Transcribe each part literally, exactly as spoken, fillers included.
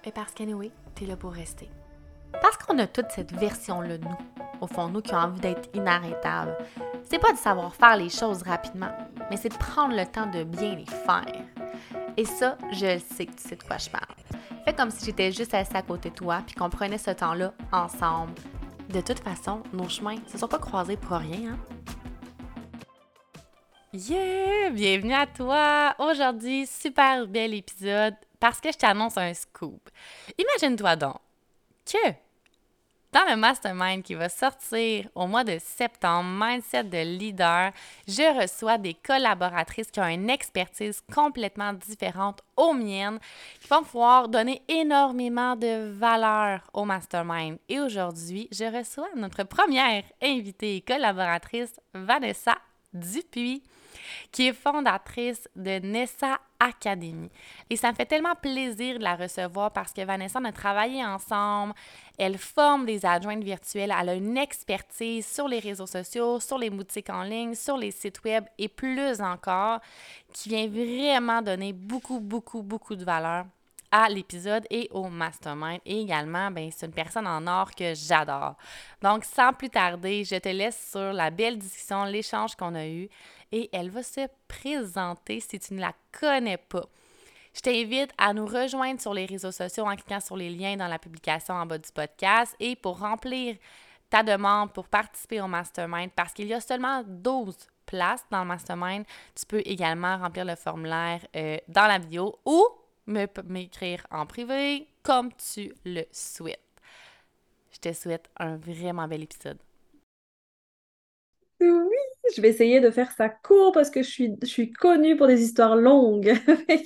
Et parce qu'anyway, t'es là pour rester. Parce qu'on a toute cette version-là de nous, au fond de nous, qui a envie d'être inarrêtable. C'est pas de savoir faire les choses rapidement, mais c'est de prendre le temps de bien les faire. Et ça, je le sais que tu sais de quoi je parle. Fais comme si j'étais juste assise à côté de toi puis qu'on prenait ce temps-là ensemble. De toute façon, nos chemins ne se sont pas croisés pour rien, hein? Yeah! Bienvenue à toi! Aujourd'hui, super bel épisode parce que je t'annonce un scoop. Imagine-toi donc que dans le mastermind qui va sortir au mois de septembre, Mindset de leader, je reçois des collaboratrices qui ont une expertise complètement différente aux miennes, qui vont pouvoir donner énormément de valeur au mastermind. Et aujourd'hui, je reçois notre première invitée et collaboratrice, Vanessa Dupuis, qui est fondatrice de Nessa Academy. Et ça me fait tellement plaisir de la recevoir parce que Vanessa, on a travaillé ensemble, elle forme des adjointes virtuelles, elle a une expertise sur les réseaux sociaux, sur les boutiques en ligne, sur les sites web et plus encore, qui vient vraiment donner beaucoup, beaucoup, beaucoup de valeur à l'épisode et au mastermind. Et également, ben, c'est une personne en or que j'adore. Donc, sans plus tarder, je te laisse sur la belle discussion, l'échange qu'on a eu et elle va se présenter si tu ne la connais pas. Je t'invite à nous rejoindre sur les réseaux sociaux en cliquant sur les liens dans la publication en bas du podcast et pour remplir ta demande pour participer au mastermind, parce qu'il y a seulement douze places dans le mastermind, tu peux également remplir le formulaire euh, dans la vidéo ou me, m'écrire en privé comme tu le souhaites. Je te souhaite un vraiment bel épisode. Oui, je vais essayer de faire ça court parce que je suis, je suis connue pour des histoires longues. Fait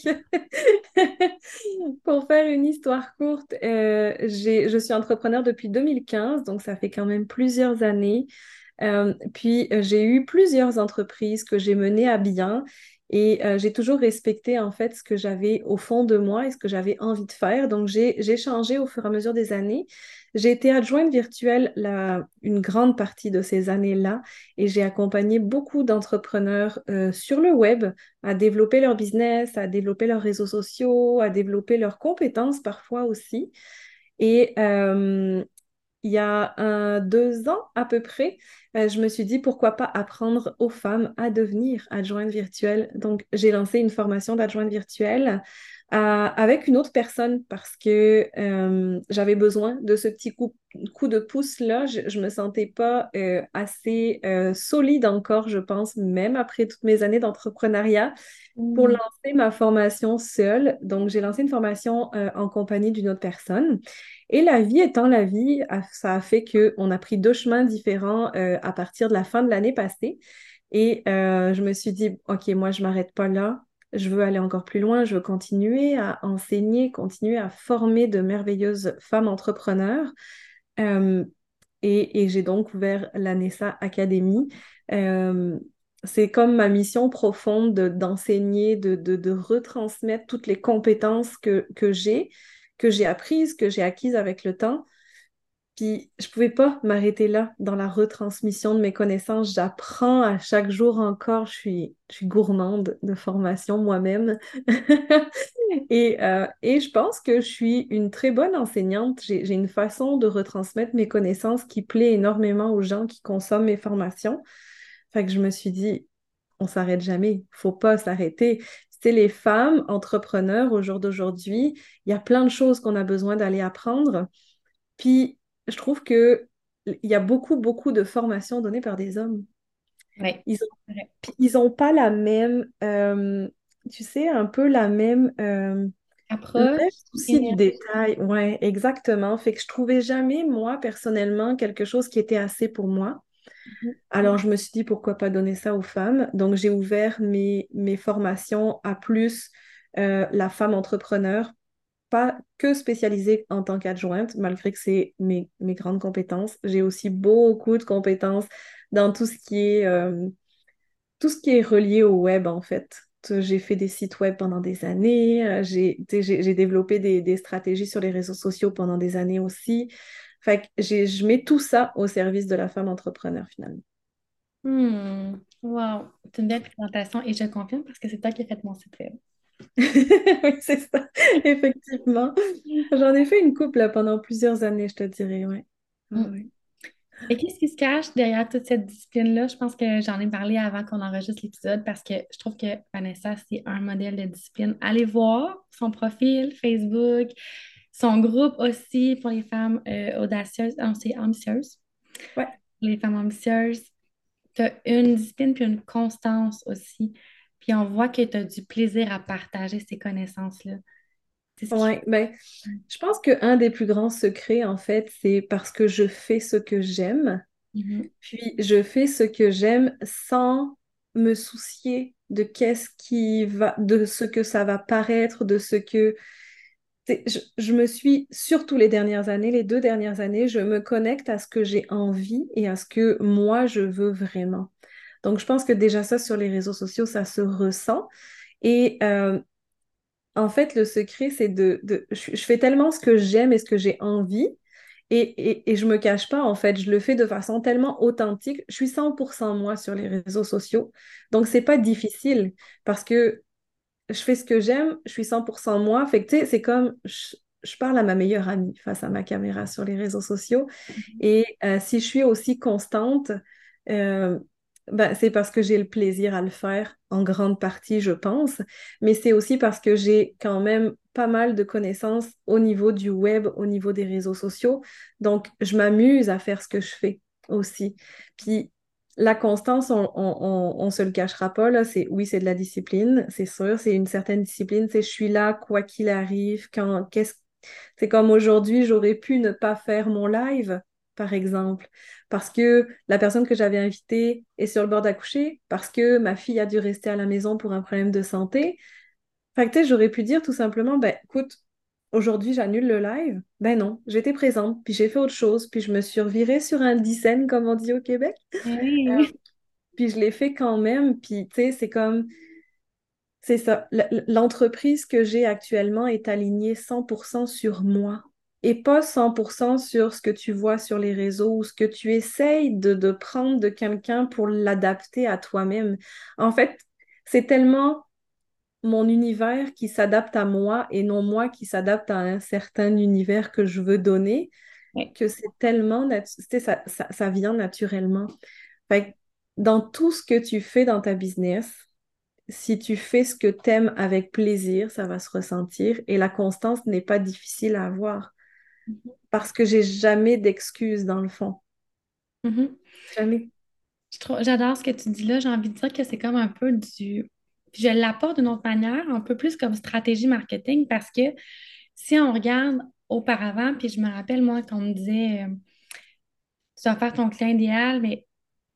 que pour faire une histoire courte, euh, j'ai, je suis entrepreneur depuis deux mille quinze, donc ça fait quand même plusieurs années. Euh, puis euh, j'ai eu plusieurs entreprises que j'ai menées à bien et euh, j'ai toujours respecté en fait ce que j'avais au fond de moi et ce que j'avais envie de faire. Donc j'ai, j'ai changé au fur et à mesure des années. J'ai été adjointe virtuelle la, une grande partie de ces années-là et j'ai accompagné beaucoup d'entrepreneurs euh, sur le web à développer leur business, à développer leurs réseaux sociaux, à développer leurs compétences parfois aussi. Et euh, il y a un, deux ans à peu près, euh, je me suis dit pourquoi pas apprendre aux femmes à devenir adjointes virtuelles. Donc, j'ai lancé une formation d'adjointe virtuelle euh, avec une autre personne parce que euh, j'avais besoin de ce petit coup, coup de pouce-là. Je, je me sentais pas euh, assez euh, solide encore, je pense, même après toutes mes années d'entrepreneuriat, pour Mm. lancer ma formation seule. Donc, j'ai lancé une formation euh, en compagnie d'une autre personne. Et la vie étant la vie, a- ça a fait qu'on a pris deux chemins différents euh, à partir de la fin de l'année passée. Et euh, je me suis dit, OK, moi, je m'arrête pas là. Je veux aller encore plus loin. Je veux continuer à enseigner, continuer à former de merveilleuses femmes entrepreneurs. Euh, et, et j'ai donc ouvert la Nessa Academy. Euh, c'est comme ma mission profonde de- d'enseigner, de, de, de retransmettre toutes les compétences que, que j'ai, que j'ai apprises, que j'ai acquises avec le temps. Puis je pouvais pas m'arrêter là dans la retransmission de mes connaissances. J'apprends à chaque jour encore. Je suis, je suis gourmande de formation moi-même. Et, euh, et je pense que je suis une très bonne enseignante. J'ai, j'ai une façon de retransmettre mes connaissances qui plaît énormément aux gens qui consomment mes formations. Fait que je me suis dit, on s'arrête jamais. Faut pas s'arrêter. C'est les femmes entrepreneurs au jour d'aujourd'hui. Il y a plein de choses qu'on a besoin d'aller apprendre. Puis, je trouve que il y a beaucoup, beaucoup de formations données par des hommes. Oui, Ils ont, c'est vrai. puis ils ont pas la même, euh, tu sais, un peu la même, euh, le même Approche, souci du énergie. détail. Ouais, exactement. Fait que je trouvais jamais, moi, personnellement, quelque chose qui était assez pour moi. Alors, je me suis dit, pourquoi pas donner ça aux femmes? Donc, j'ai ouvert mes, mes formations à plus euh, la femme entrepreneur, pas que spécialisée en tant qu'adjointe, malgré que c'est mes, mes grandes compétences. J'ai aussi beaucoup de compétences dans tout ce qui est, euh, tout ce qui est relié au web, en fait. J'ai fait des sites web pendant des années, euh, j'ai, tu sais, j'ai j'ai développé des, des stratégies sur les réseaux sociaux pendant des années aussi. Fait que j'ai- je mets tout ça au service de la femme entrepreneur, finalement. Hmm. Wow, c'est une belle présentation et je confirme parce que c'est toi qui as fait mon site web. Oui, c'est ça, effectivement. J'en ai fait une couple là, pendant plusieurs années, je te dirais, ouais. Ah Mm. ouais. Et qu'est-ce qui se cache derrière toute cette discipline-là? Je pense que j'en ai parlé avant qu'on enregistre l'épisode parce que je trouve que Vanessa, c'est un modèle de discipline. Allez voir son profil Facebook, son groupe aussi pour les femmes euh, audacieuses, non, c'est ambitieuses. Ouais, Les femmes ambitieuses, tu as une discipline puis une constance aussi. Puis on voit que tu as du plaisir à partager ces connaissances-là. C'est ce qui ouais, ben, je pense qu'un des plus grands secrets, en fait, c'est parce que je fais ce que j'aime. Mhm. Puis je fais ce que j'aime sans me soucier de qu'est-ce qui va, de ce que ça va paraître, de ce que... c'est- Je, je me suis, surtout les dernières années, les deux dernières années, je me connecte à ce que j'ai envie et à ce que moi, je veux vraiment. Donc, je pense que déjà ça, sur les réseaux sociaux, ça se ressent. Et euh, en fait, le secret, c'est de, de... Je, je fais tellement ce que j'aime et ce que j'ai envie et, et, et je me cache pas, en fait, je le fais de façon tellement authentique. Je suis cent pour cent moi sur les réseaux sociaux. Donc, c'est pas difficile parce que je fais ce que j'aime, je suis cent pour cent moi. Fait que, tu sais, c'est comme je, je parle à ma meilleure amie face à ma caméra sur les réseaux sociaux. Et euh, si je suis aussi constante, euh, ben, c'est parce que j'ai le plaisir à le faire en grande partie, je pense. Mais c'est aussi parce que j'ai quand même pas mal de connaissances au niveau du web, au niveau des réseaux sociaux. Donc, je m'amuse à faire ce que je fais aussi. Puis, la constance, on, on, on, on se le cachera pas, là, c'est, oui, c'est de la discipline, c'est sûr, c'est une certaine discipline, c'est je suis là quoi qu'il arrive, quand, qu'est-ce, c'est comme aujourd'hui, j'aurais pu ne pas faire mon live, par exemple, parce que la personne que j'avais invitée est sur le bord d'accoucher, parce que ma fille a dû rester à la maison pour un problème de santé. Fait que, tu sais, j'aurais pu dire tout simplement, ben, écoute, aujourd'hui, j'annule le live. Ben non, j'étais présente, puis j'ai fait autre chose, puis je me suis revirée sur un dixaine, comme on dit au Québec. Oui. Puis je l'ai fait quand même. Puis, tu sais, c'est comme, c'est ça. L- L'entreprise que j'ai actuellement est alignée cent pour cent sur moi et pas cent pour cent sur ce que tu vois sur les réseaux ou ce que tu essayes de, de prendre de quelqu'un pour l'adapter à toi-même. En fait, c'est tellement mon univers qui s'adapte à moi et non moi qui s'adapte à un certain univers que je veux donner Oui. que c'est tellement, natu- tu sais, ça, ça, ça vient naturellement. Fait que dans tout ce que tu fais dans ta business, si tu fais ce que tu aimes avec plaisir, ça va se ressentir et la constance n'est pas difficile à avoir parce que j'ai jamais d'excuses dans le fond. Mhm. Jamais. Je trouve- J'adore ce que tu dis là. J'ai envie de dire que c'est comme un peu du... Je l'apporte d'une autre manière, un peu plus comme stratégie marketing, parce que si on regarde auparavant, puis je me rappelle, moi, qu'on me disait, euh, tu dois faire ton client idéal, mais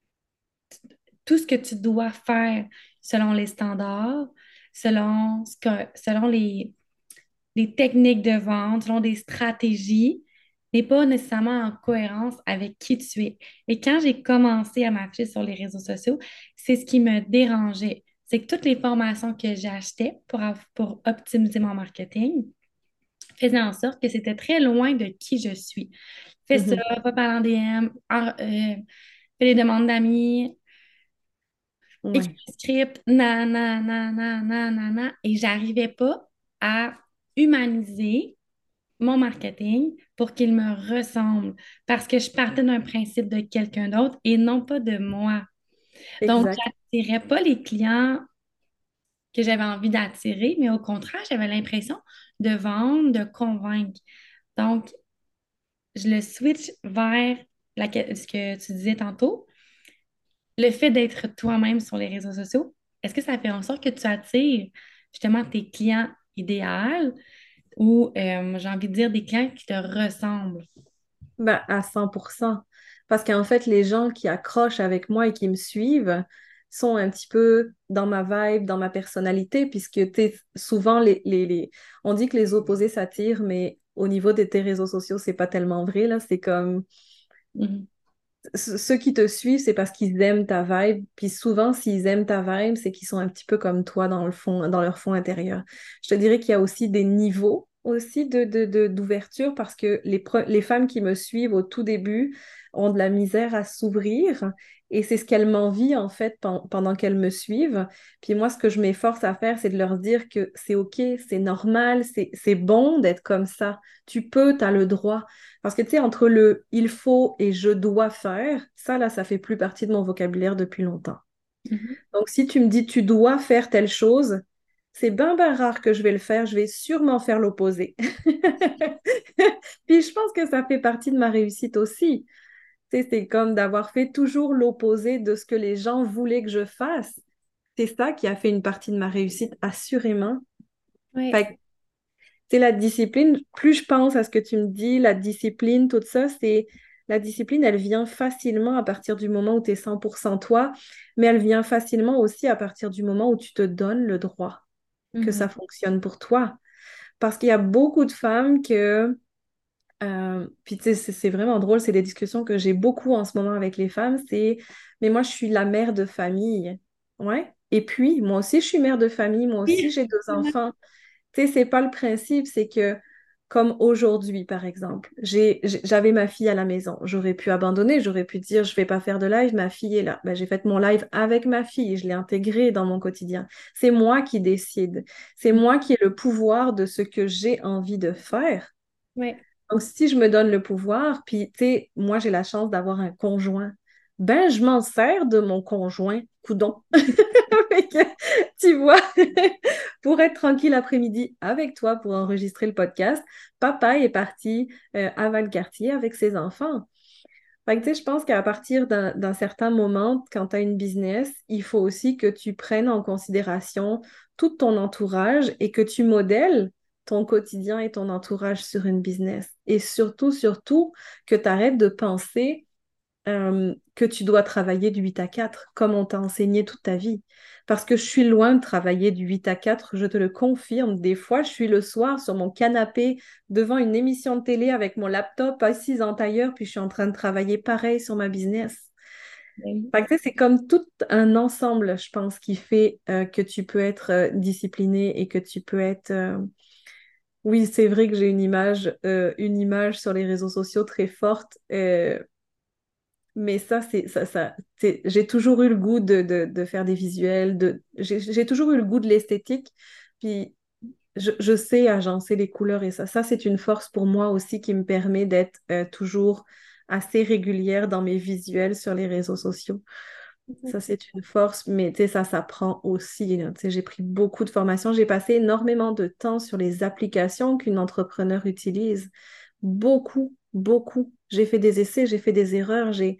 tout ce que tu dois faire selon les standards, selon, ce que, selon les, les techniques de vente, selon des stratégies, n'est pas nécessairement en cohérence avec qui tu es. Et quand j'ai commencé à m'afficher sur les réseaux sociaux, c'est ce qui me dérangeait. C'est que toutes les formations que j'achetais pour, av- pour optimiser mon marketing faisaient en sorte que c'était très loin de qui je suis. Fais ça, Mhm. va parler en D M, en- euh, fais des demandes d'amis, écris Ouais, un script, nan, nan, nan, nan, nan, nan, nan, et j'arrivais pas à humaniser mon marketing pour qu'il me ressemble parce que je partais d'un principe de quelqu'un d'autre et non pas de moi. Donc, exact. j'attirais pas les clients que j'avais envie d'attirer, mais au contraire, j'avais l'impression de vendre, de convaincre. Donc, je le switch vers la- ce que tu disais tantôt, le fait d'être toi-même sur les réseaux sociaux. Est-ce que ça fait en sorte que tu attires justement tes clients idéaux ou, euh, j'ai envie de dire, des clients qui te ressemblent? Ben, à cent pour cent. Parce qu'en fait, les gens qui accrochent avec moi et qui me suivent sont un petit peu dans ma vibe, dans ma personnalité, puisque t'es, souvent, les, les, les- on dit que les opposés s'attirent, mais au niveau de tes réseaux sociaux, c'est pas tellement vrai, là. C'est comme Mhm. ce- ceux qui te suivent, c'est parce qu'ils aiment ta vibe. Puis souvent, s'ils aiment ta vibe, c'est qu'ils sont un petit peu comme toi dans le fond, dans leur fond intérieur. Je te dirais qu'il y a aussi des niveaux aussi de, de, de- d'ouverture parce que les, pre- les femmes qui me suivent au tout début ont de la misère à s'ouvrir. Et c'est ce qu'elles m'envient, en fait, pen- pendant qu'elles me suivent. Puis moi, ce que je m'efforce à faire, c'est de leur dire que c'est OK, c'est normal, c'est, c'est bon d'être comme ça. Tu peux, tu as le droit. Parce que, tu sais, entre le il faut et je dois faire, ça, là, ça fait plus partie de mon vocabulaire depuis longtemps. Mhm. Donc, si tu me dis tu dois faire telle chose, c'est bien, bien rare que je vais le faire. Je vais sûrement faire l'opposé. Puis je pense que ça fait partie de ma réussite aussi. Tu sais, c'est comme d'avoir fait toujours l'opposé de ce que les gens voulaient que je fasse. C'est ça qui a fait une partie de ma réussite, assurément. Oui. Fait que, tu sais, la discipline, plus je pense à ce que tu me dis, la discipline, tout ça, c'est... La discipline, elle vient facilement à partir du moment où tu es cent pour cent toi, mais elle vient facilement aussi à partir du moment où tu te donnes le droit que Mhm. ça fonctionne pour toi. Parce qu'il y a beaucoup de femmes que euh, puis tu sais, c'est c'est vraiment drôle, c'est des discussions que j'ai beaucoup en ce moment avec les femmes, c'est, mais moi je suis la mère de famille, ouais. Et puis, moi aussi je suis mère de famille, moi aussi Oui. j'ai deux enfants. Tu sais, c'est pas le principe, c'est que comme aujourd'hui, par exemple, j'ai, j'ai- j'avais ma fille à la maison, j'aurais pu abandonner, j'aurais pu dire je vais pas faire de live, ma fille est là. Ben, j'ai fait mon live avec ma fille, je l'ai intégrée dans mon quotidien. C'est moi qui décide, c'est moi qui ai le pouvoir de ce que j'ai envie de faire. Oui. Donc, si je me donne le pouvoir, puis, tu sais, moi, j'ai la chance d'avoir un conjoint, ben, je m'en sers de mon conjoint, coudon. Fait que, tu vois, pour être tranquille l'après-midi avec toi pour enregistrer le podcast, papa est parti euh, à Valcartier avec ses enfants. Fait que, tu sais, je pense qu'à partir d'un d'un certain moment, quand tu as une business, il faut aussi que tu prennes en considération tout ton entourage et que tu modèles ton quotidien et ton entourage sur une business. Et surtout, surtout, que tu arrêtes de penser euh, que tu dois travailler du huit à quatre comme on t'a enseigné toute ta vie. Parce que je suis loin de travailler du huit à quatre, je te le confirme. Des fois, je suis le soir sur mon canapé devant une émission de télé avec mon laptop assise en tailleur, puis je suis en train de travailler pareil sur ma business. Oui. Fait que, tu sais, c'est comme tout un ensemble, je pense, qui fait euh, que tu peux être euh, discipliné et que tu peux être... euh, Oui, c'est vrai que j'ai une image, euh, une image sur les réseaux sociaux très forte. euh, mais ça, c'est ça, ça, c'est- j'ai toujours eu le goût de, de, de faire des visuels, de, j'ai j'ai toujours eu le goût de l'esthétique, puis je, je sais agencer les couleurs et ça, ça c'est une force pour moi aussi qui me permet d'être euh, toujours assez régulière dans mes visuels sur les réseaux sociaux. Mhm. Ça, c'est une force, mais tu sais, ça s'apprend aussi, là. Tu sais, j'ai pris beaucoup de formations, j'ai passé énormément de temps sur les applications qu'une entrepreneur utilise. Beaucoup, beaucoup. J'ai fait des essais, j'ai fait des erreurs, j'ai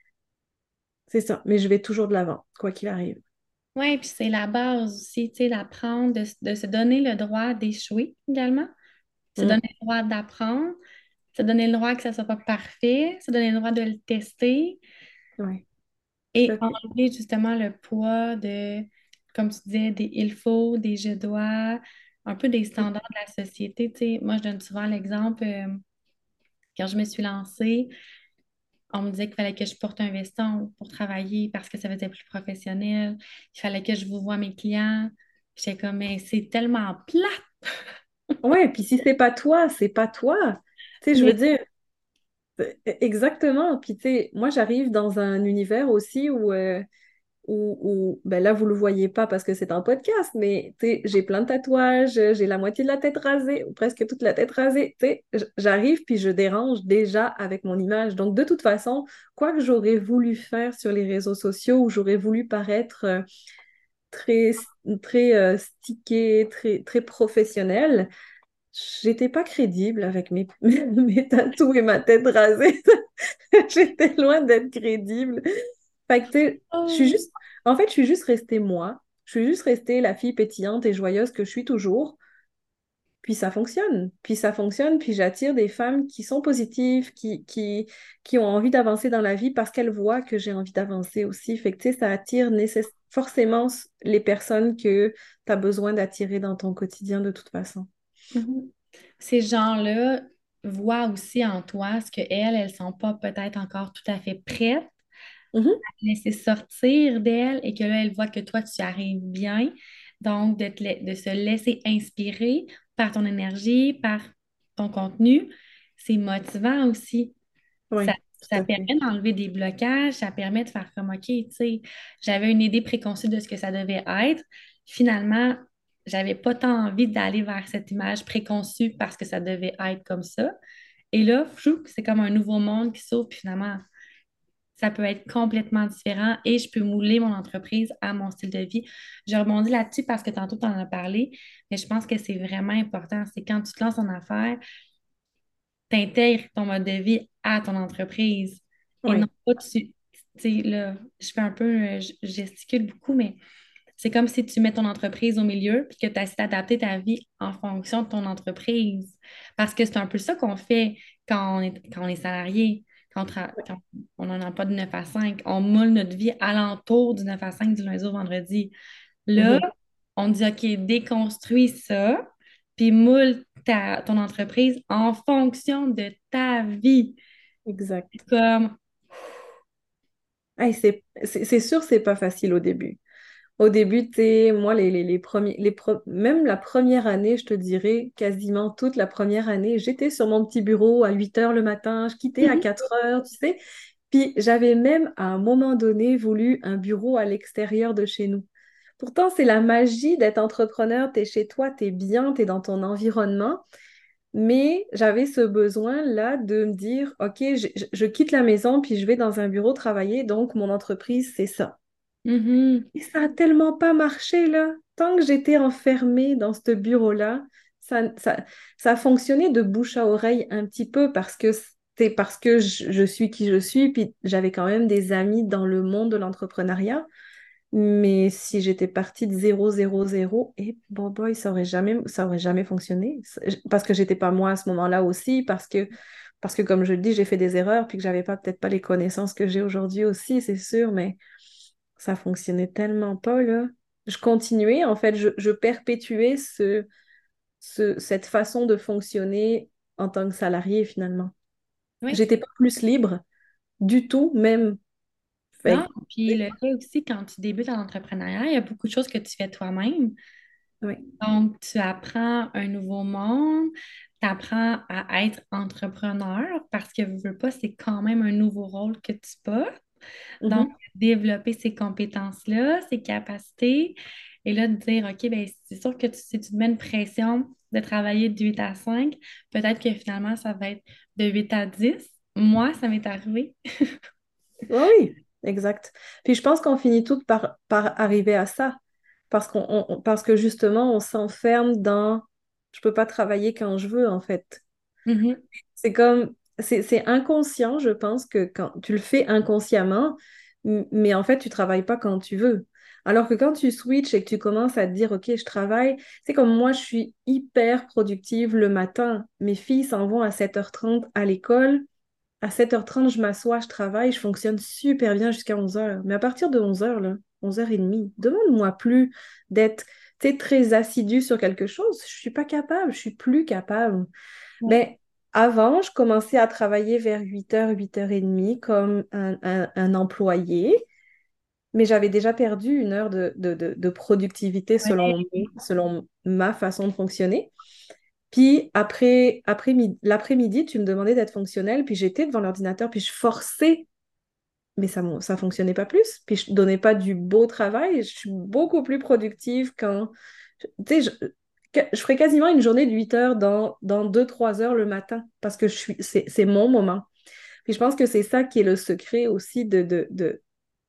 c'est ça, mais je vais toujours de l'avant, quoi qu'il arrive. Oui, puis c'est la base aussi, tu sais, d'apprendre, de, de se donner le droit d'échouer également, se donner Mm. le droit d'apprendre, se donner le droit que ça ne soit pas parfait, se donner le droit de le tester Ouais, tout et à fait. enlever justement le poids de, comme tu disais, des il faut, des je dois, un peu des Mm. standards de la société. Tu sais, moi, je donne souvent l'exemple, euh, quand je me suis lancée, on me disait qu'il fallait que je porte un veston pour travailler parce que ça faisait plus professionnel. Il fallait que je vous voie mes clients. J'étais comme, mais c'est tellement plat. Ouais, puis si c'est pas toi, c'est pas toi. Tu sais, je veux Mais dire, euh, exactement. Puis tu sais, moi, j'arrive dans un univers aussi où, euh, où, où- ben là, vous le voyez pas parce que c'est un podcast, mais tu sais, j'ai plein de tatouages, j'ai la moitié de la tête rasée, ou presque toute la tête rasée. Tu sais, j- j'arrive puis je dérange déjà avec mon image. Donc, de toute façon, quoi que j'aurais voulu faire sur les réseaux sociaux, où j'aurais voulu paraître euh, très, très euh, stické, très, très professionnel, j'étais pas crédible avec mes, mes tatous et ma tête rasée. J'étais loin d'être crédible. Fait que, tu sais, je suis oh, juste, en fait, je suis juste restée moi. Je suis juste restée la fille pétillante et joyeuse que je suis toujours. Puis ça fonctionne. Puis ça fonctionne. Puis j'attire des femmes qui sont positives, qui, qui, qui ont envie d'avancer dans la vie parce qu'elles voient que j'ai envie d'avancer aussi. Fait que, tu sais, ça attire nécess- forcément s- les personnes que tu as besoin d'attirer dans ton quotidien de toute façon. mhm. Ces gens-là voient aussi en toi ce qu'elles, elles elles sont pas peut-être encore tout à fait prêtes Mhm. à te laisser sortir d'elles et que là, elles voient que toi, tu arrives bien. Donc, de, te la- de se laisser inspirer par ton énergie, par ton contenu, c'est motivant aussi. Ça, Oui. tout Ça à fait. permet d'enlever des blocages, ça permet de faire comme, OK, tu sais, j'avais une idée préconçue de ce que ça devait être. Finalement, j'avais pas tant envie d'aller vers cette image préconçue parce que ça devait être comme ça. Et là, fou, c'est comme un nouveau monde qui s'ouvre, puis finalement, ça peut être complètement différent et je peux mouler mon entreprise à mon style de vie. Je rebondis là-dessus parce que tantôt, tu en as parlé, mais je pense que c'est vraiment important. C'est quand tu te lances en affaires, tu intègres ton mode de vie à ton entreprise et non Oui. pas tu, tu sais, là, je fais un peu, euh, je je gesticule beaucoup, mais c'est comme si tu mets ton entreprise au milieu puis que tu essaies d'adapter ta vie en fonction de ton entreprise. Parce que c'est un peu ça qu'on fait quand on est, quand on est salarié, quand on, tra- quand on a un emploi de neuf à cinq. On moule notre vie alentour du neuf à cinq du lundi au vendredi. Là, Mhm. on dit, OK, déconstruis ça, puis moule ta, ton entreprise en fonction de ta vie. Exact. Comme, Hey, c'est c'est- c'est sûr, c'est pas facile au début. Au début, tu sais, moi, les, les, les premiers, les pro- même la première année, je te dirais, quasiment toute la première année, j'étais sur mon petit bureau à huit heures le matin, je quittais à quatre heures, tu sais. Puis j'avais même à un moment donné voulu un bureau à l'extérieur de chez nous. Pourtant, c'est la magie d'être entrepreneur, tu es chez toi, tu es bien, tu es dans ton environnement. Mais j'avais ce besoin-là de me dire, OK, je, je- je quitte la maison, puis je vais dans un bureau travailler, donc mon entreprise, c'est ça. mhm, Et ça a tellement pas marché, là. Tant que j'étais enfermée dans ce bureau-là, ça, ça, ça a fonctionné de bouche à oreille un petit peu parce que c'est parce que je, je suis qui je suis, puis j'avais quand même des amis dans le monde de l'entrepreneuriat. Mais si j'étais partie de zéro zéro zéro, et bon boy, ça aurait jamais, ça aurait jamais fonctionné. C'est- Parce que j'étais pas moi à ce moment-là aussi, parce que, parce que comme je le dis, j'ai fait des erreurs, puis que j'avais pas peut-être pas les connaissances que j'ai aujourd'hui aussi, c'est sûr, mais ça fonctionnait tellement pas, là. Je continuais, en fait, je, je perpétuais ce, ce, cette façon de fonctionner en tant que salarié, finalement. oui. J'étais pas plus libre du tout, même. Non, Fait que, puis le fait aussi, quand tu débutes en entrepreneuriat, il y a beaucoup de choses que tu fais toi-même. oui. Donc, tu apprends un nouveau monde, tu apprends à être entrepreneur parce que, veux veux pas, c'est quand même un nouveau rôle que tu portes. Donc, Mhm. développer ces compétences-là, ces capacités, et là, de dire, OK, ben c'est sûr que tu- si tu te mets une pression de travailler de huit à cinq, peut-être que finalement, ça va être de huit à dix. Moi, ça m'est arrivé. Oui, oui, exact. Puis je pense qu'on finit toutes par, par arriver à ça. Parce qu'on, on- parce que justement, on s'enferme dans je peux pas travailler quand je veux, en fait. Mhm. C'est comme, c'est c'est inconscient, je pense, que quand tu le fais inconsciemment, m- mais en fait, tu travailles pas quand tu veux. Alors que quand tu switches et que tu commences à te dire, OK, je travaille, c'est comme moi, je suis hyper productive le matin. Mes filles s'en vont à sept heures trente à l'école. À sept heures trente, je m'assois, je travaille, je fonctionne super bien jusqu'à onze heures. Mais à partir de onze heures, là, onze heures trente, demande-moi plus d'être, tu sais, très assidue sur quelque chose. Je suis pas capable, je suis plus capable. Ouais. Mais avant, je commençais à travailler vers huit heures, huit heures trente comme un, un- un employé, mais j'avais déjà perdu une heure de, de, de- de productivité Ouais. selon, selon ma façon de fonctionner. Puis après, après mi- l'après-midi, tu me demandais d'être fonctionnelle, puis j'étais devant l'ordinateur, puis je forçais, mais ça ne ça fonctionnait pas plus. Puis je donnais pas du beau travail. Je suis beaucoup plus productive quand, tu sais, je, que- je ferais quasiment une journée de huit heures dans, dans deux trois heures le matin, parce que je suis, c'est, c'est mon moment. Puis je pense que c'est ça qui est le secret aussi de, de, de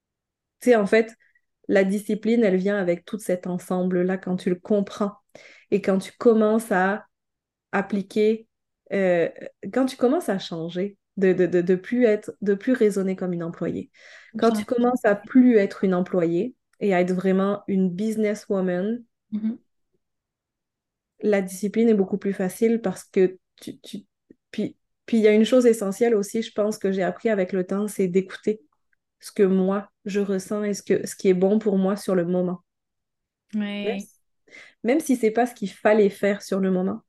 tu sais, en fait, la discipline, elle vient avec tout cet ensemble-là quand tu le comprends et quand tu commences à appliquer, euh, quand tu commences à changer, de, de, de, de plus être, de plus raisonner comme une employée. Quand tu commences à plus être une employée et à être vraiment une businesswoman, Mhm. la discipline est beaucoup plus facile parce que tu, tu... Puis, puis il y a une chose essentielle aussi, je pense, que j'ai appris avec le temps, c'est d'écouter ce que moi, je ressens et ce que, ce qui est bon pour moi sur le moment. Même Ouais. si, même si c'est pas ce qu'il fallait faire sur le moment,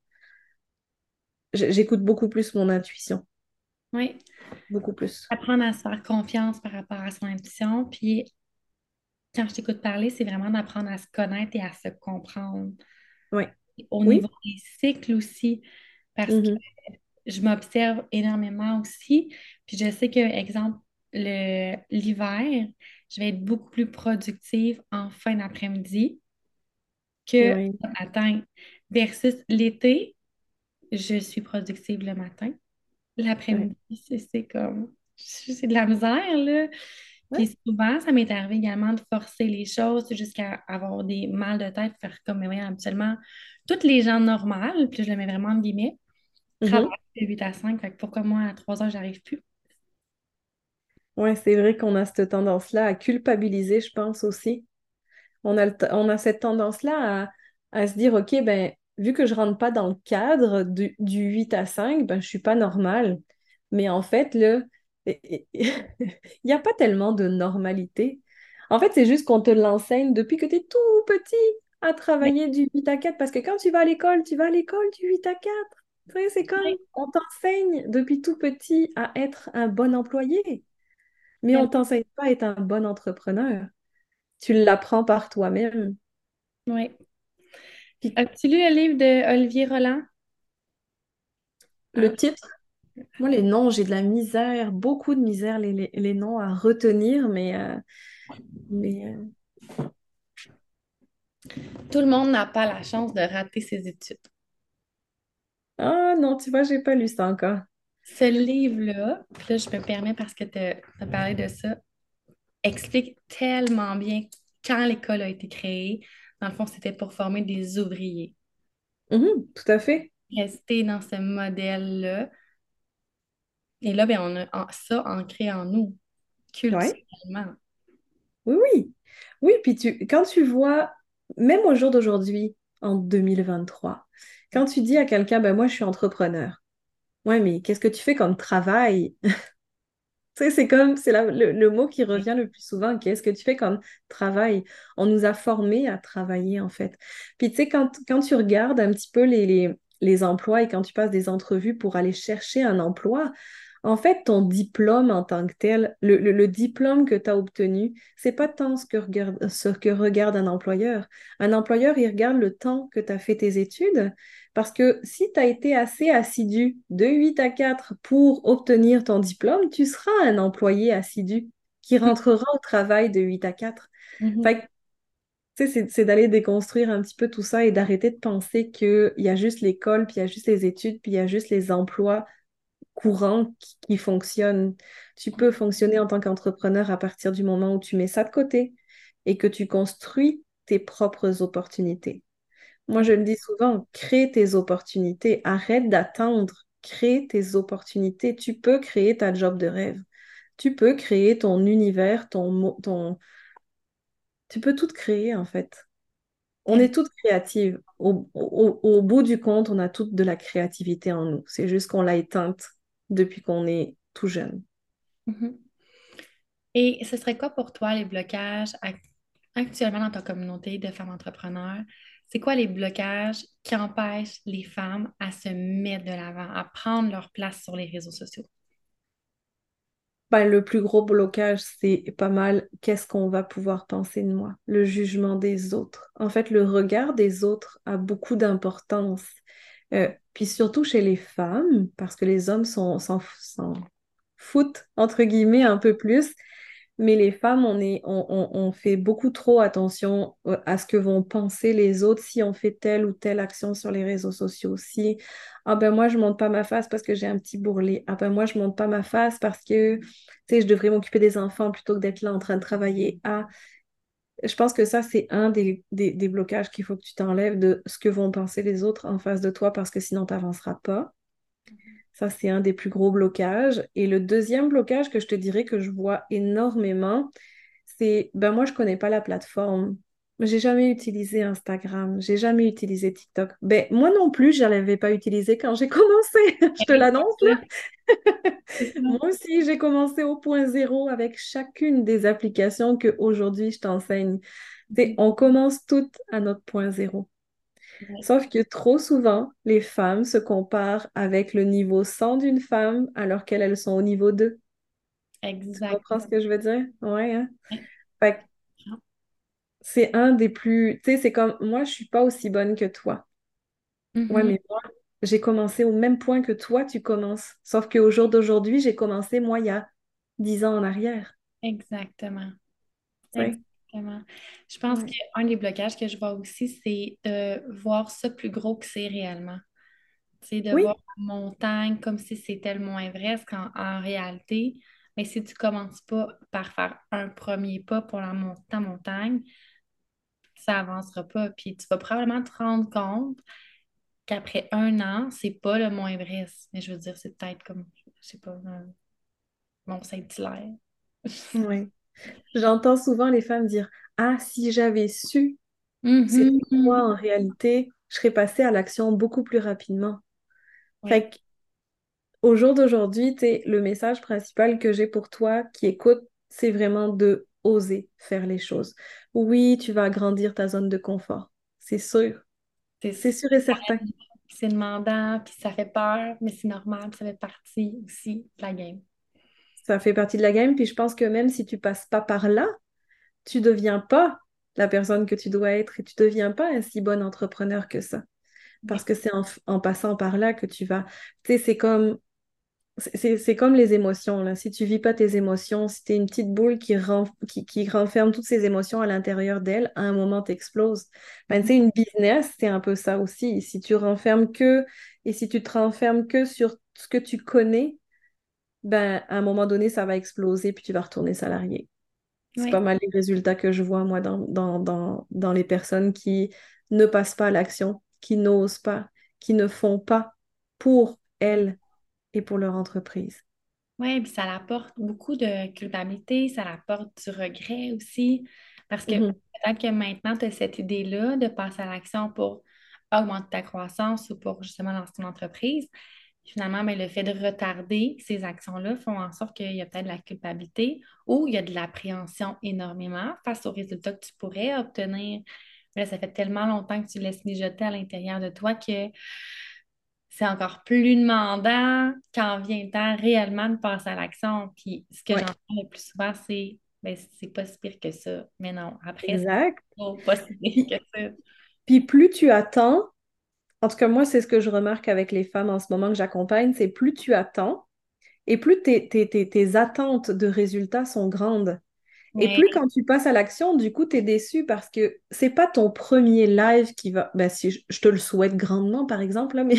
j- j'écoute beaucoup plus mon intuition, Ouais. beaucoup plus. Apprendre à se faire confiance par rapport à son intuition. Puis, quand je t'écoute parler, c'est vraiment d'apprendre à se connaître et à se comprendre. Oui. Au Oui. niveau des cycles aussi, parce que Mhm. je m'observe énormément aussi. Puis je sais que, exemple, le, l'hiver, je vais être beaucoup plus productive en fin d'après-midi que Oui. le matin. Versus l'été, je suis productive le matin. Ouais. L'après-midi, c'est c'est comme... C'est de la misère, là. Ouais. Puis souvent, ça m'est arrivé également de forcer les choses jusqu'à avoir des mal de tête, faire comme, mais oui, habituellement, toutes les gens normales, puis je le mets vraiment en guillemets, travaillent Mhm. de huit à cinq. Fait que pourquoi moi, à trois heures, j'arrive plus? Ouais, c'est vrai qu'on a cette tendance-là à culpabiliser, je pense aussi. On a, le t- on a cette tendance-là à, à se dire, OK, ben, vu que je rentre pas dans le cadre du, du huit à cinq, ben, je suis pas normale. Mais en fait, là, il n'y a pas tellement de normalité. En fait, c'est juste qu'on te l'enseigne depuis que tu es tout petit à Oui, travailler du huit à quatre. Parce que quand tu vas à l'école, tu vas à l'école du huit à quatre. Tu sais, c'est comme, oui, on t'enseigne depuis tout petit à être un bon employé. Mais on tellement. t'enseigne pas à être un bon entrepreneur. Tu l'apprends par toi-même. Oui. Puis As-tu lu le livre de Olivier Roland? le Ah, titre, moi, les noms, j'ai de la misère, beaucoup de misère, les, les- les noms à retenir, mais, euh, mais euh, tout le monde n'a pas la chance de rater ses études. ah non, tu vois, j'ai pas lu ça encore. Ce livre-là, puis là, je me permets parce que tu as parlé de ça, explique tellement bien quand l'école a été créée. Dans le fond, c'était pour former des ouvriers. Mhm, tout à fait. Rester dans ce modèle-là. Et là, ben, on a en- ça ancré en nous, Ouais. culturellement. Oui, oui. Oui, puis tu, quand tu vois, même au jour d'aujourd'hui, en deux mille vingt-trois, quand tu dis à quelqu'un, ben moi, je suis entrepreneur. Ouais, mais qu'est-ce que tu fais comme travail? Tu sais, c'est comme, c'est la- le, le mot qui revient le plus souvent. Qu'est-ce que tu fais comme travail? On nous a formés à travailler, en fait. Puis, tu sais, quand, quand tu regardes un petit peu les, les, les emplois et quand tu passes des entrevues pour aller chercher un emploi, en fait, ton diplôme en tant que tel, le, le- le diplôme que tu as obtenu, c'est pas tant ce que regarde, ce que regarde un employeur. Un employeur, il regarde le temps que tu as fait tes études. Parce que si tu as été assez assidu de huit à quatre pour obtenir ton diplôme, tu seras un employé assidu qui rentrera au travail de huit à quatre. Mhm. Fait que, tu sais, c'est c'est d'aller déconstruire un petit peu tout ça et d'arrêter de penser qu'il y a juste l'école, puis il y a juste les études, puis il y a juste les emplois courants qui, qui fonctionnent. Tu peux fonctionner en tant qu'entrepreneur à partir du moment où tu mets ça de côté et que tu construis tes propres opportunités. Moi, je le dis souvent, crée tes opportunités. Arrête d'attendre. Crée tes opportunités. Tu peux créer ta job de rêve. Tu peux créer ton univers, ton, mo- ton... Tu peux tout créer, en fait. On Tellement. est toutes créatives. Au, au- au bout du compte, on a toutes de la créativité en nous. C'est juste qu'on l'a éteinte depuis qu'on est tout jeune. Mhm. Et ce serait quoi pour toi les blocages ac- actuellement dans ta communauté de femmes entrepreneurs? C'est quoi les blocages qui empêchent les femmes à se mettre de l'avant, à prendre leur place sur les réseaux sociaux? Ben, le plus gros blocage, c'est pas mal qu'est-ce qu'on va pouvoir penser de moi, le jugement des autres. En fait, le regard des autres a beaucoup d'importance. Euh, puis surtout chez les femmes, parce que les hommes s'en s'en s'en foutent, entre guillemets, un peu plus. Mais les femmes, on est, on, on- on fait beaucoup trop attention euh, à ce que vont penser les autres si on fait telle ou telle action sur les réseaux sociaux. Si, ah ben moi, je monte pas ma face parce que j'ai un petit bourrelet. Ah ben moi, je monte pas ma face parce que, tu sais, je devrais m'occuper des enfants plutôt que d'être là en train de travailler. Ah, je pense que ça, c'est un des, des, des blocages qu'il faut que tu t'enlèves de ce que vont penser les autres en face de toi parce que sinon, tu n'avanceras pas. Ça, c'est un des plus gros blocages. Et le deuxième blocage que je te dirais que je vois énormément, c'est, ben moi, je connais pas la plateforme. J'ai jamais utilisé Instagram, j'ai jamais utilisé TikTok. Ben, moi non plus, je l'avais pas utilisé quand j'ai commencé, je te Oui, l'annonce c'est là. ça. C'est ça. Moi aussi, j'ai commencé au point zéro avec chacune des applications que aujourd'hui je t'enseigne. Tu sais, Mhm. on commence toutes à notre point zéro. Oui, Sauf que trop souvent, les femmes se comparent avec le niveau cent d'une femme alors qu'elles elles sont au niveau deux. Tu comprends ce exactement. que je veux dire? Ouais, hein? Fait que c'est un des plus... Tu sais, c'est comme, moi, je suis pas aussi bonne que toi. Ouais, Mhm. mais moi, j'ai commencé au même point que toi, tu commences. Sauf qu'au jour d'aujourd'hui, j'ai commencé, moi, il y a dix ans en arrière. Exactement. Tu sais? Exactement. Je pense Ouais. qu'un des blocages que je vois aussi, c'est de voir ça plus gros que c'est réellement. C'est de voir Oui, la montagne comme si c'était le moins vrai, parce qu'en en réalité, mais si tu commences pas par faire un premier pas pour la mon- ta montagne, ça avancera pas. Puis tu vas probablement te rendre compte qu'après un an, c'est pas le moins vrai. Mais je veux dire, c'est peut-être comme, je sais pas, un Mont Saint-Hilaire. oui. J'entends souvent les femmes dire, ah, si j'avais su c'était quoi Mhm. en réalité, je serais passée à l'action beaucoup plus rapidement. Oui, Fait qu'au jour d'aujourd'hui, t'sais, le message principal que j'ai pour toi qui écoute, c'est vraiment de oser faire les choses. Oui, tu vas agrandir ta zone de confort. C'est sûr. C'est c'est sûr et certain. c'est demandant, puis ça fait peur, mais c'est normal, puis ça fait partie aussi de la game. Ça fait partie de la game. Puis je pense que même si tu passes pas par là, tu deviens pas la personne que tu dois être et tu deviens pas un si bon entrepreneur que ça. Parce Oui, que c'est en, en passant par là que tu vas. Tu sais, c'est comme C'est c'est- c'est comme les émotions, là. Si tu vis pas tes émotions, si tu es une petite boule qui, ren- qui, qui renferme toutes ses émotions à l'intérieur d'elle, à un moment, t'exploses. Ben, tu sais, une business, c'est un peu ça aussi. Si tu renfermes que, et si tu te renfermes que sur ce que tu connais, ben, à un moment donné, ça va exploser, puis tu vas retourner salarié. C'est pas oui, mal les résultats que je vois, moi, dans, dans, dans, dans les personnes qui ne passent pas à l'action, qui n'osent pas, qui ne font pas pour elles et pour leur entreprise. oui, puis ça apporte beaucoup de culpabilité, ça apporte du regret aussi, parce que Mhm. peut-être que maintenant, tu as cette idée-là de passer à l'action pour augmenter ta croissance ou pour justement lancer ton entreprise. Finalement, ben, le fait de retarder ces actions-là font en sorte qu'il y a peut-être de la culpabilité ou il y a de l'appréhension énormément face aux résultats que tu pourrais obtenir. Là, ça fait tellement longtemps que tu laisses mijoter à l'intérieur de toi que c'est encore plus demandant quand vient le temps réellement de passer à l'action. Puis ce que Ouais, j'entends le plus souvent, c'est ben, c'est pas si pire que ça. Mais non, après, c'est exact. pas pas si pire Puis, que ça. puis plus tu attends, en tout cas moi c'est ce que je remarque avec les femmes en ce moment que j'accompagne, c'est plus tu attends et plus tes, tes, tes, tes attentes de résultats sont grandes. Et Oui, plus quand tu passes à l'action, du coup, tu es déçu parce que c'est pas ton premier live qui va. Ben, si je, je te le souhaite grandement, par exemple, là, mais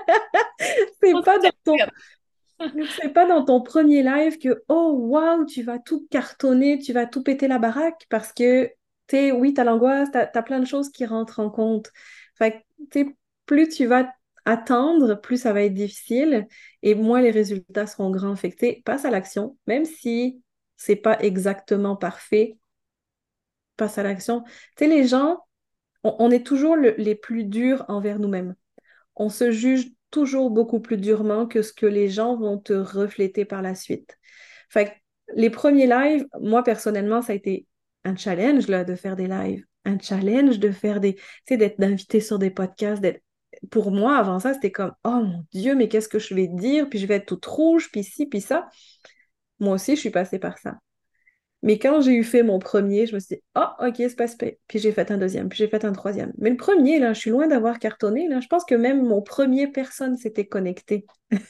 c'est pas dans ton, c'est pas dans ton premier live que, oh, waouh, tu vas tout cartonner, tu vas tout péter la baraque parce que, t'es, oui, t'as l'angoisse, t'as, t'as plein de choses qui rentrent en compte. Fait que, t'sais, plus tu vas attendre, plus ça va être difficile et moins les résultats seront grands. Fait que, t'sais, passe à l'action, même si c'est pas exactement parfait, passe à l'action. Tu sais, les gens, on, on est toujours le- les plus durs envers nous-mêmes. On se juge toujours beaucoup plus durement que ce que les gens vont te refléter par la suite. Fait que les premiers lives, moi personnellement, ça a été un challenge là, de faire des lives, un challenge de faire des, tu sais, d'être invité sur des podcasts, d'être. Pour moi, avant ça, c'était comme, oh mon Dieu, mais qu'est-ce que je vais dire? Puis je vais être toute rouge, puis ci, puis ça. Moi aussi, je suis passée par ça. Mais quand j'ai eu fait mon premier, je me suis dit, ah, ok, c'est pas super. Puis j'ai fait un deuxième, puis j'ai fait un troisième. Mais le premier, là, je suis loin d'avoir cartonné. Là. Je pense que même mon premier, personne s'était connecté.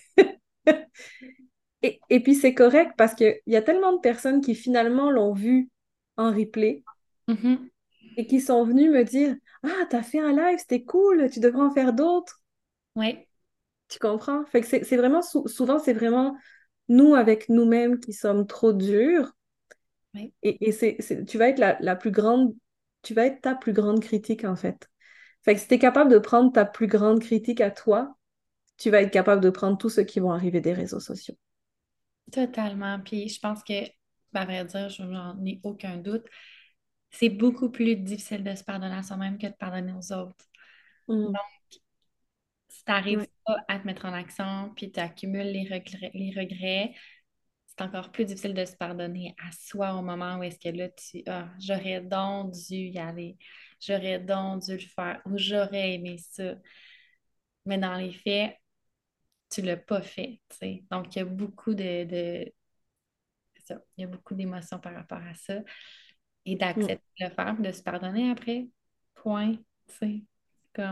Et, et puis c'est correct parce qu'il y a tellement de personnes qui finalement l'ont vu en replay mhm, et qui sont venues me dire, ah, t'as fait un live, c'était cool, tu devrais en faire d'autres. oui, Tu comprends? Fait que c'est c'est vraiment, sou- souvent, c'est vraiment nous avec nous-mêmes qui sommes trop durs. oui, Et, et c'est, c'est- tu vas être la, la plus grande, tu vas être ta plus grande critique en fait. Fait que si tu es capable de prendre ta plus grande critique à toi, tu vas être capable de prendre tout ce qui vont arriver des réseaux sociaux. totalement. Puis je pense que, ben, à vrai dire, je n'en ai aucun doute, c'est beaucoup plus difficile de se pardonner à soi-même que de pardonner aux autres. Mm. Donc, si tu n'arrives Ouais. pas à te mettre en action, puis tu accumules les regrets, les regrets, c'est encore plus difficile de se pardonner à soi au moment où est-ce que là, tu, ah, j'aurais donc dû y aller, j'aurais donc dû le faire, ou j'aurais aimé ça. Mais dans les faits, tu l'as pas fait, tu sais. Donc, il y a beaucoup de, de c'est ça, il y a beaucoup d'émotions par rapport à ça. Et Mm. d'accepter de le faire, de se pardonner après. Point. Tu sais, comme.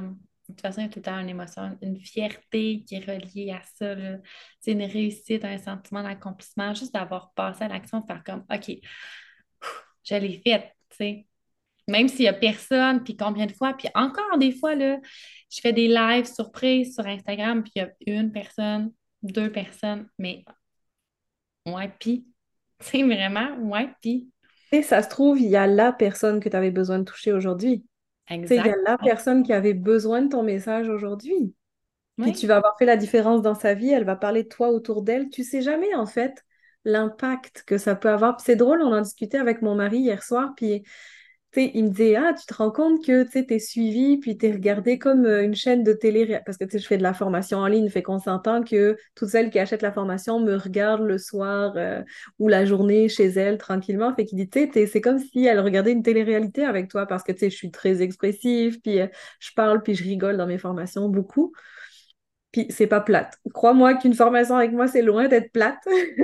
De toute façon, il y a tout le temps une émotion, une fierté qui est reliée à ça, là. C'est une réussite, un sentiment d'accomplissement, juste d'avoir passé à l'action, de faire comme, OK, je l'ai faite, tu sais. Même s'il n'y a personne, puis combien de fois, puis encore des fois, là, je fais des lives surprises sur Instagram, puis il y a une personne, deux personnes, mais ouais, puis, tu sais, vraiment, ouais, puis, Et ça se trouve, il y a la personne que tu avais besoin de toucher aujourd'hui. Tu sais, il y a exact. la personne qui avait besoin de ton message aujourd'hui. Puis Oui, tu vas avoir fait la différence dans sa vie, elle va parler de toi autour d'elle. Tu sais jamais, en fait, l'impact que ça peut avoir. Puis c'est drôle, on en discutait avec mon mari hier soir, puis tu sais, il me disait, ah, tu te rends compte que tu sais, t'es suivi, puis t'es regardé comme euh, une chaîne de télé, parce que tu sais, je fais de la formation en ligne, fait qu'on s'entend que toutes celles qui achètent la formation me regardent le soir euh, ou la journée chez elles tranquillement. Fait qu'il dit, tu sais, t'es- c'est comme si elle regardait une télé-réalité avec toi, parce que tu sais, je suis très expressive, puis euh, je parle, puis je rigole dans mes formations beaucoup. Puis c'est pas plate. Crois-moi qu'une formation avec moi, c'est loin d'être plate.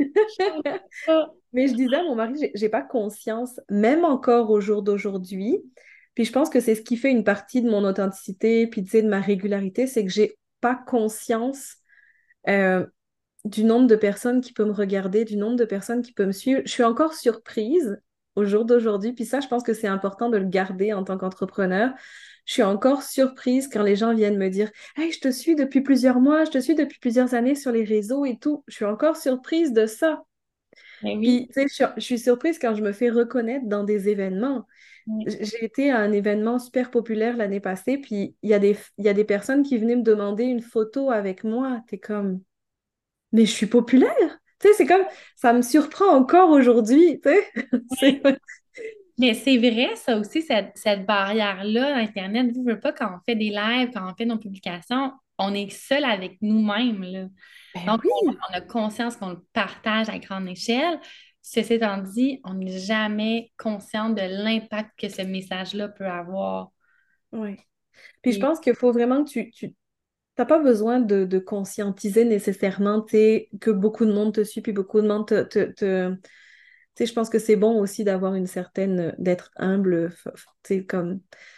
ah, Mais je disais à mon mari, j'ai j'ai pas conscience, même encore au jour d'aujourd'hui. Puis je pense que c'est ce qui fait une partie de mon authenticité, puis tu sais, de ma régularité, c'est que j'ai pas conscience euh, du nombre de personnes qui peuvent me regarder, du nombre de personnes qui peuvent me suivre. Je suis encore surprise au jour d'aujourd'hui, puis ça, je pense que c'est important de le garder en tant qu'entrepreneur. Je suis encore surprise quand les gens viennent me dire, Hey, je te suis depuis plusieurs mois, je te suis depuis plusieurs années sur les réseaux et tout. Je suis encore surprise de ça. ben oui, Puis, tu sais, je suis, je suis surprise quand je me fais reconnaître dans des événements. oui, J- J'ai été à un événement super populaire l'année passée, puis il y a des, il y a des personnes qui venaient me demander une photo avec moi. T'es comme, mais je suis populaire. Tu sais, c'est comme, ça me surprend encore aujourd'hui, tu sais. C'est- oui. Mais c'est vrai, ça aussi, cette, cette barrière-là, Internet, vous ne pas, quand on fait des lives, quand on fait nos publications, on est seul avec nous-mêmes, là. Ben Donc, on, oui, on a conscience qu'on le partage à grande échelle. Ceci étant dit, on n'est jamais conscient de l'impact que ce message-là peut avoir. oui. Puis je Et, pense qu'il faut vraiment que tu, tu t'as pas besoin de, de conscientiser nécessairement, tu sais, que beaucoup de monde te suit, puis beaucoup de monde te, te, te- Tu sais, je pense que c'est bon aussi d'avoir une certaine, d'être humble, f- f- tu sais, comme...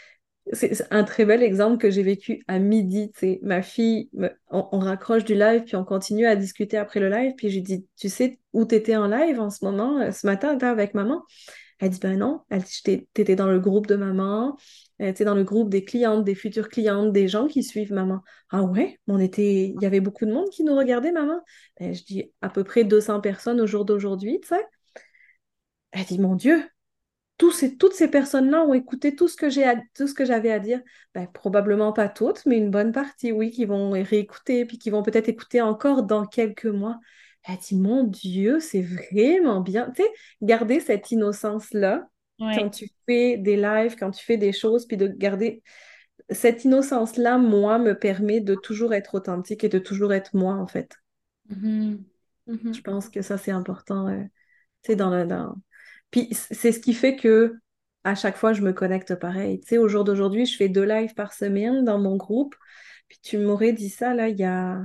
C'est c'est un très bel exemple que j'ai vécu à midi, tu sais. Ma fille, me- on, on raccroche du live, puis on continue à discuter après le live, puis j'ai dit, tu sais où t'étais en live en ce moment, euh, ce matin, t'es avec maman? Elle dit, ben non. Elle dit, J'étais- t'étais dans le groupe de maman, euh, tu sais, dans le groupe des clientes, des futures clientes, des gens qui suivent maman. Ah ouais? On était... Il y avait beaucoup de monde qui nous regardait, maman? Ben, je dis, à peu près deux cents personnes au jour d'aujourd'hui, tu sais. Elle dit, mon Dieu, tous ces, toutes ces personnes-là ont écouté tout ce que j'ai à- tout ce que j'avais à dire. Ben, probablement pas toutes, mais une bonne partie, oui, qui vont réécouter, puis qui vont peut-être écouter encore dans quelques mois. Elle dit, mon Dieu, c'est vraiment bien. Tu sais, garder cette innocence-là quand ouais. tu fais des lives, quand tu fais des choses, puis de garder cette innocence-là, moi, me permet de toujours être authentique et de toujours être moi, en fait. Mhm. Je Mhm. pense que ça, c'est important, euh, tu sais, dans le, dans, puis c- c'est ce qui fait que à chaque fois, je me connecte pareil. Tu sais, au jour d'aujourd'hui, je fais deux lives par semaine dans mon groupe. Puis tu m'aurais dit ça, là, il y a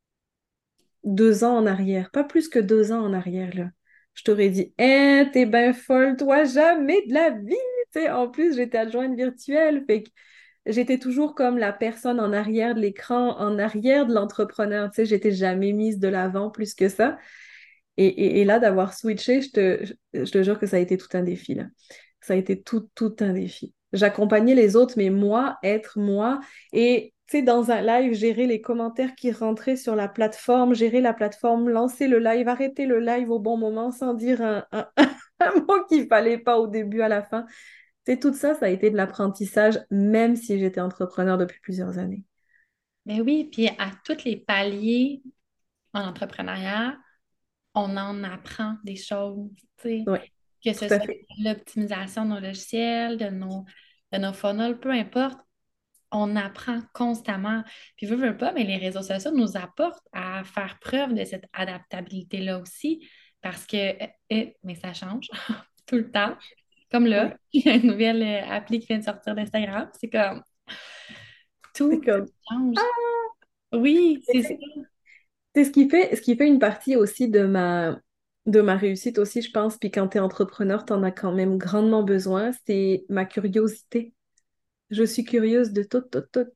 deux ans en arrière. Pas plus que deux ans en arrière, là. Je t'aurais dit, hein, t'es ben folle, toi, jamais de la vie. Tu sais, en plus, j'étais adjointe virtuelle. Fait que j'étais toujours comme la personne en arrière de l'écran, en arrière de l'entrepreneur. Tu sais, j'étais jamais mise de l'avant plus que ça. Et, et- et là, d'avoir switché, je te, je, je te jure que ça a été tout un défi, là. Ça a été tout, tout un défi. J'accompagnais les autres, mais moi, être moi. Et, tu sais, dans un live, gérer les commentaires qui rentraient sur la plateforme, gérer la plateforme, lancer le live, arrêter le live au bon moment sans dire un, un, un mot qu'il fallait pas au début, à la fin. Tu sais, tout ça, ça a été de l'apprentissage, même si j'étais entrepreneur depuis plusieurs années. Mais oui, puis à tous les paliers en entrepreneuriat, on en apprend des choses, tu sais, Oui, que tout ce à soit fait. de l'optimisation de nos logiciels, de nos, de nos funnels, peu importe, on apprend constamment. Puis, veux, veux pas, mais les réseaux sociaux nous apportent à faire preuve de cette adaptabilité-là aussi, parce que, euh, euh, mais ça change tout le temps. Comme Oui, là, il y a une nouvelle euh, appli qui vient de sortir d'Instagram, c'est comme c'est tout comme... change. Oui, c'est ça. C'est ce qui fait, ce qui fait une partie aussi de ma, de ma réussite aussi, je pense. Puis quand tu es entrepreneur, tu en as quand même grandement besoin. C'est ma curiosité. Je suis curieuse de tout, tout, tout.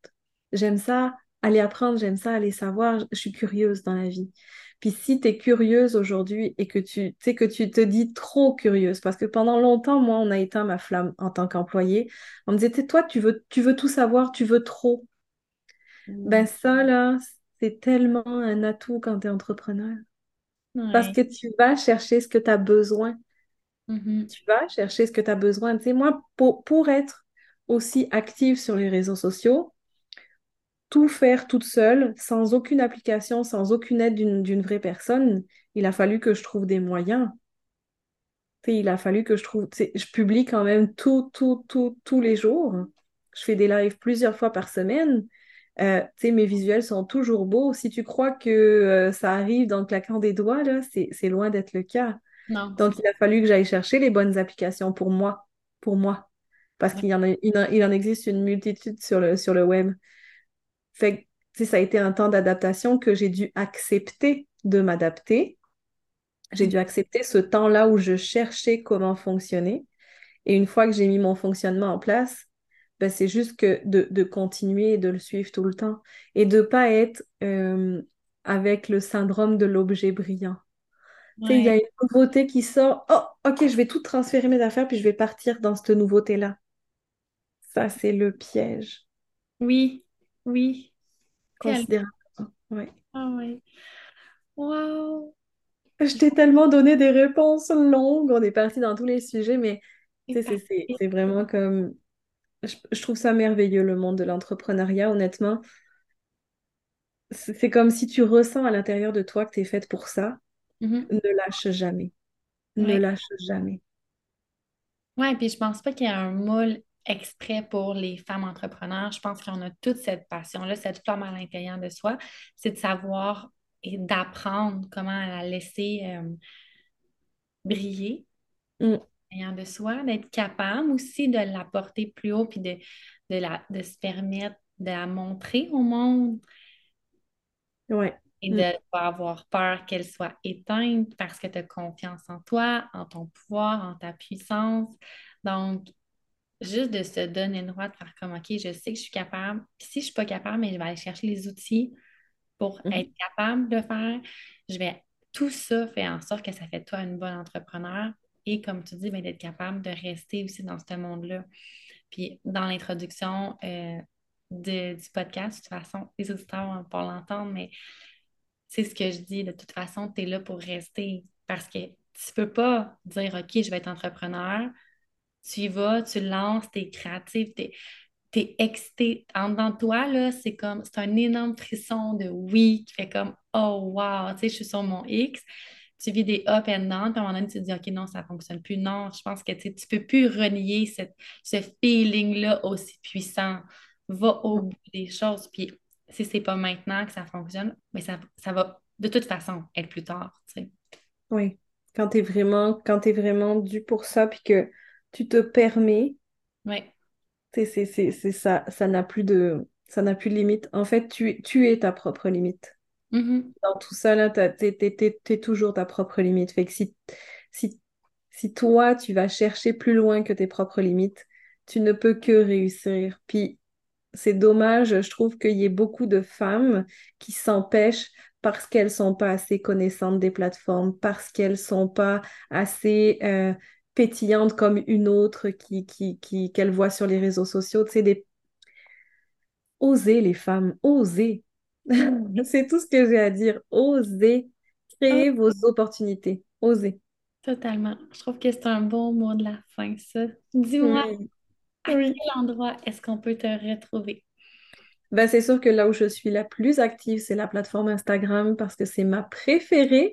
J'aime ça aller apprendre, j'aime ça aller savoir, je suis curieuse dans la vie. Puis si tu es curieuse aujourd'hui et que tu, tu sais, que tu te dis trop curieuse, parce que pendant longtemps, moi, on a éteint ma flamme en tant qu'employée. On me disait, tu sais, toi, tu veux, tu veux tout savoir, tu veux trop. Ben Mm. ça, là, c'est tellement un atout quand tu es entrepreneur. Parce Ouais. que tu vas chercher ce que tu as besoin. Mhm. Tu vas chercher ce que tu as besoin. Tu sais, moi, pour, pour être aussi active sur les réseaux sociaux, tout faire toute seule, sans aucune application, sans aucune aide d'une d'une vraie personne, il a fallu que je trouve des moyens. Tu sais, il a fallu que je trouve... tu sais, je publie quand même tout, tout, tout, tous les jours. Je fais des lives plusieurs fois par semaine. Euh, tu sais, mes visuels sont toujours beaux. Si tu crois que euh, ça arrive dans le claquant des doigts, là, c'est, c'est loin d'être le cas. Non, c'est Donc, il a fallu que j'aille chercher les bonnes applications pour moi, pour moi. Parce ouais. qu'il y en a, il en, il en existe une multitude sur le, sur le web. Fait que, tu sais, ça a été un temps d'adaptation que j'ai dû accepter de m'adapter. J'ai dû accepter ce temps-là où je cherchais comment fonctionner. Et une fois que j'ai mis mon fonctionnement en place, ben, c'est juste que de, de continuer et de le suivre tout le temps. Et de ne pas être euh, avec le syndrome de l'objet brillant. Tu sais, il y Ouais. a une nouveauté qui sort. Oh, OK, je vais tout transférer mes affaires, puis je vais partir dans cette nouveauté-là. Ça, c'est le piège. Oui, oui, tellement. Considérable. Ouais. Ah ouais. Wow. Je t'ai tellement donné des réponses longues, on est parti dans tous les sujets, mais C'est tu sais, c'est c'est- parfait. c'est vraiment comme... Je, je trouve ça merveilleux, le monde de l'entrepreneuriat, honnêtement. C'est c'est comme si tu ressens à l'intérieur de toi que tu es faite pour ça. Mhm. Ne lâche jamais. Ne Ouais. lâche jamais. Ouais, puis je pense pas qu'il y ait un moule exprès pour les femmes entrepreneurs. Je pense qu'on a toute cette passion-là, cette flamme à l'intérieur de soi. C'est de savoir et d'apprendre comment la laisser euh, briller Mm. à l'intérieur de soi, d'être capable aussi de la porter plus haut puis de, de, la, de se permettre de la montrer au monde Ouais. et de Mm. ne pas avoir peur qu'elle soit éteinte parce que tu as confiance en toi, en ton pouvoir, en ta puissance. Donc, juste de se donner le droit de faire comme, OK, je sais que je suis capable. Puis si je ne suis pas capable, mais je vais aller chercher les outils pour être Mhm. capable de faire. Je vais, tout ça fait en sorte que ça fait de toi une bonne entrepreneur. Et comme tu dis, ben, d'être capable de rester aussi dans ce monde-là. Puis dans l'introduction euh, de- du podcast, de toute façon, les auditeurs vont pas l'entendre, mais c'est ce que je dis. De toute façon, tu es là pour rester parce que tu peux pas dire, OK, je vais être entrepreneur. Tu y vas, tu le lances, tu es créatif, tu es excité. En dedans de toi, là, c'est comme, c'est un énorme frisson de oui qui fait comme, oh wow, tu sais, je suis sur mon X. Tu vis des up and down, puis à un moment donné, tu te dis, OK, non, ça ne fonctionne plus. Non, je pense que tu ne peux plus renier cette, ce feeling-là aussi puissant. Va au bout des choses. Puis si c'est pas maintenant que ça fonctionne, mais ça, ça va de toute façon être plus tard, tu sais. Oui. Quand tu es vraiment, quand t'es vraiment dû pour ça, puis que tu te permets. Oui. C'est c'est- c'est- c'est ça, ça n'a plus de, ça n'a plus de limite. En fait, tu, tu es ta propre limite. Mhm. Dans tout ça, là, t'as- t'es, t'es- t'es- t'es toujours ta propre limite. Fait que si, si, si toi, tu vas chercher plus loin que tes propres limites, tu ne peux que réussir. Puis c'est dommage, je trouve qu'il y ait beaucoup de femmes qui s'empêchent parce qu'elles sont pas assez connaissantes des plateformes, parce qu'elles sont pas assez euh, pétillantes comme une autre qui, qui, qui, qu'elles voient sur les réseaux sociaux. Tu sais, des... Osez les femmes, osez. C'est tout ce que j'ai à dire. Osez. Ah, Créez vos opportunités. Osez. totalement. Je trouve que c'est un bon mot de la fin, ça. Dis-moi, Oui, à oui. quel endroit est-ce qu'on peut te retrouver? Ben, c'est sûr que là où je suis la plus active, c'est la plateforme Instagram parce que c'est ma préférée.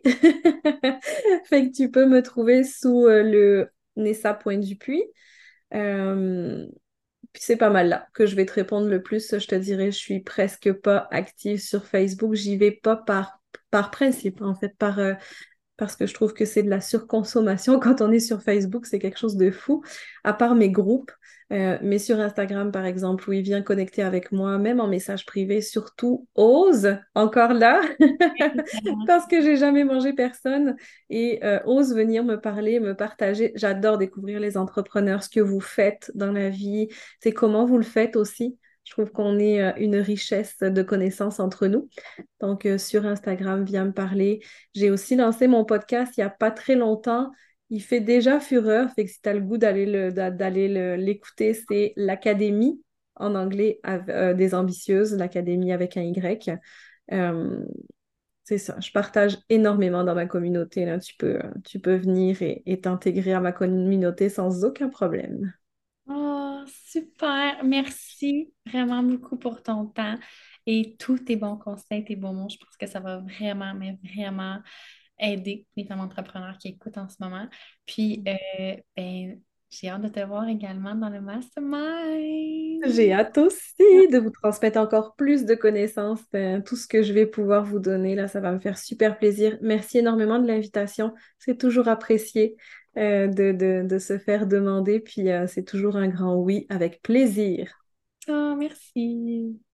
Fait que tu peux me trouver sous euh, le Nessa Point Dupuis. Euh, Puis c'est pas mal là que je vais te répondre le plus. Je te dirais, je suis presque pas active sur Facebook. J'y vais pas par, par principe, en fait, par, euh, parce que je trouve que c'est de la surconsommation. Quand on est sur Facebook, c'est quelque chose de fou, à part mes groupes. Euh, mais sur Instagram, par exemple, où il vient connecter avec moi, même en message privé, surtout, ose, encore là, parce que j'ai jamais mangé personne, et euh, ose venir me parler, me partager. J'adore découvrir les entrepreneurs, ce que vous faites dans la vie, c'est comment vous le faites aussi. Je trouve qu'on est euh, une richesse de connaissances entre nous. Donc, euh, sur Instagram, viens me parler. J'ai aussi lancé mon podcast il n'y a pas très longtemps. Il fait déjà fureur, fait que si tu as le goût d'aller le, d'a- d'aller le- l'écouter, c'est l'Académie, en anglais, av- euh, des ambitieuses, l'Académie avec un Y. Euh, c'est ça, je partage énormément dans ma communauté, là. Tu peux, tu peux venir et et t'intégrer à ma communauté sans aucun problème. Oh, super. Merci vraiment beaucoup pour ton temps et tous tes bons conseils, tes bons mots. Je pense que ça va vraiment, mais vraiment aider les femmes entrepreneurs qui écoutent en ce moment. Puis, euh, ben, j'ai hâte de te voir également dans le mastermind. J'ai hâte aussi de vous transmettre encore plus de connaissances. Euh, tout ce que je vais pouvoir vous donner, là, ça va me faire super plaisir. Merci énormément de l'invitation. C'est toujours apprécié euh, de, de, de se faire demander, puis euh, c'est toujours un grand oui avec plaisir. Oh, merci.